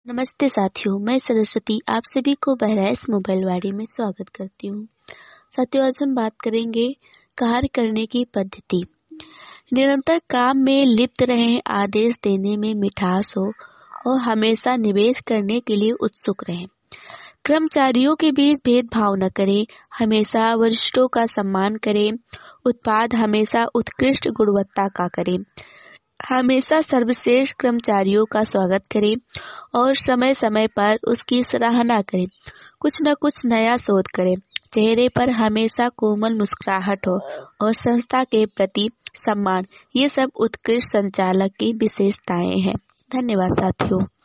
नमस्ते साथियों, मैं सरस्वती आप सभी को बहराइच मोबाइल वाड़ी में स्वागत करती हूँ। साथियों, आज हम बात करेंगे कार्य करने की पद्धति। निरंतर काम में लिप्त रहें, आदेश देने में मिठास हो और हमेशा निवेश करने के लिए उत्सुक रहें। कर्मचारियों के बीच भेदभाव न करें, हमेशा वरिष्ठों का सम्मान करें, उत्पाद हमेशा उत्कृष्ट गुणवत्ता का करें, हमेशा सर्वश्रेष्ठ कर्मचारियों का स्वागत करें और समय समय पर उसकी सराहना करें। कुछ न कुछ नया शोध करें, चेहरे पर हमेशा कोमल मुस्कुराहट हो और संस्था के प्रति सम्मान। ये सब उत्कृष्ट संचालक की विशेषताएं हैं। धन्यवाद साथियों।